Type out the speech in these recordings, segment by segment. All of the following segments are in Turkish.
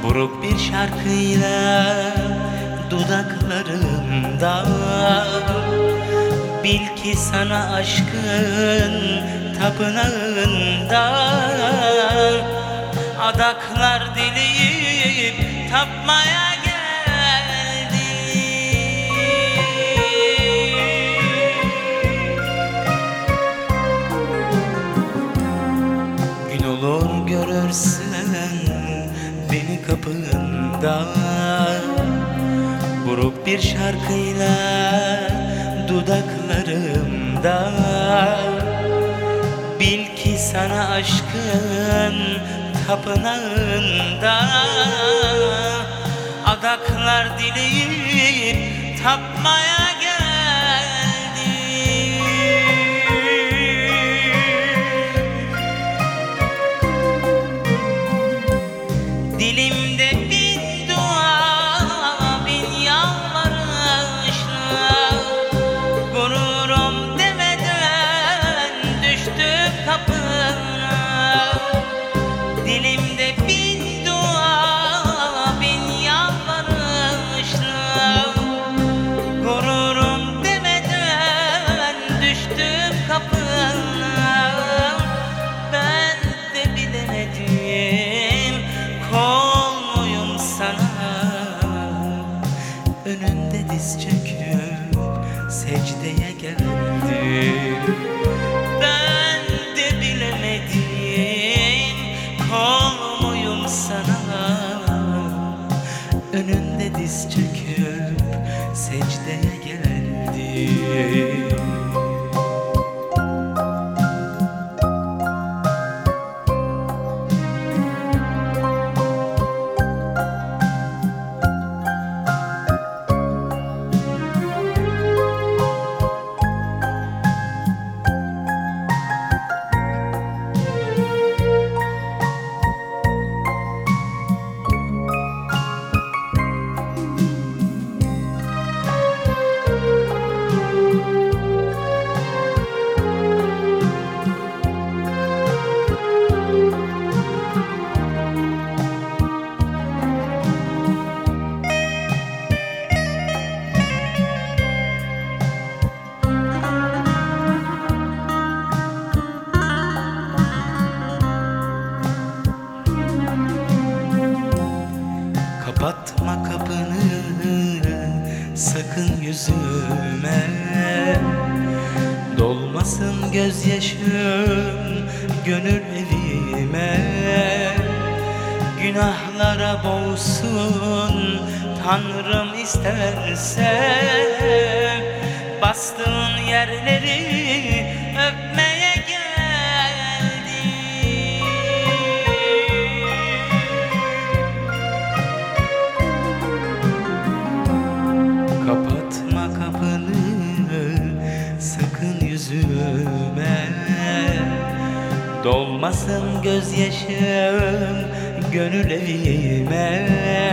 Vurup bir şarkıyla dudaklarımda, bil ki sana aşkın tapınağında adaklar dileyip tapmaya geldi. Gün olur görürsen beni kapında, vurup bir şarkıyla dudaklarımda, bil ki sana aşkın tapınağında adaklar dileyip tapmaya geldi. Dilimde bin dua, bin yalvarışla, gururum demeden düştüm kapına. Dilimde bin dua, bin yalvarışla, gururum demeden düştüm kapına. Ben de bilemedim, kol muyum sana, önünde diz çöküp secdeye geldim. Ben de bilemedim, kol muyum sana, önünde diz çöküp secdeye geldim. Kapatma kapını sakın yüzüme, dolmasın gözyaşım gönül evime. Günahlara boğsun Tanrım isterse, bastığın yerleri öpmeye geldi. Kapatma kapını sakın yüzüme, dolmasın gözyaşım gönül evime.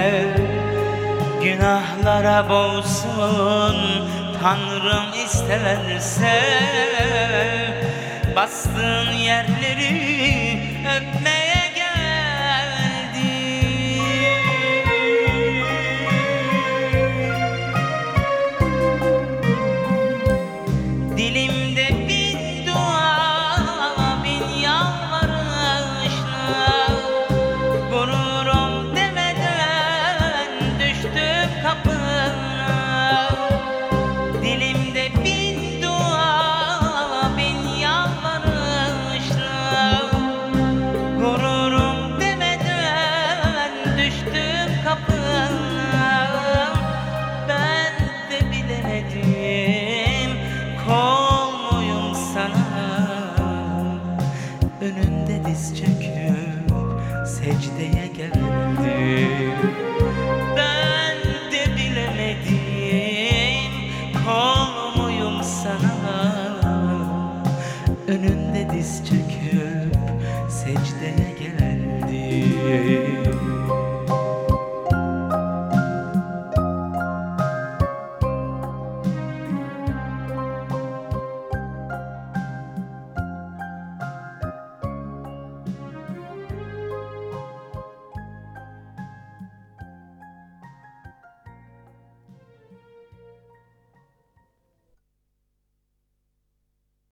Günahlara boğsun Tanrım isterse, bastığın yerleri öpmeye geldi. Dilimde bin dua, bin yalvarışla, gururum demeden düştüm kapına. Dilimde bin dua, bin yalvarışla, gururum demeden düştüm kapına. Ben de bilemedim, kol muyum sana, önünde diz çöküp secdeye geldim. Ben de bilemedim, kol muyum sana, önünde diz çöküp secdeye geldim.